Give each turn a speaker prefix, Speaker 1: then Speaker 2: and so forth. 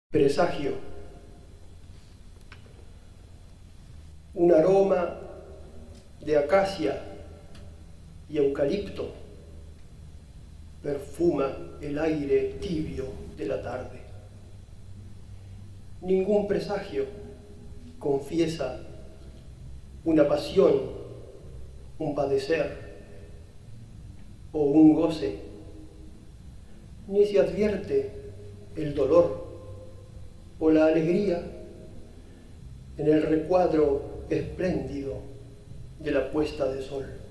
Speaker 1: Presagio. Un aroma de acacia y eucalipto perfuma el aire tibio de la tarde. Ningún presagio confiesa una pasión, un padecer o un goce, ni se advierte el dolor o la alegría en el recuadro espléndido de la puesta de sol.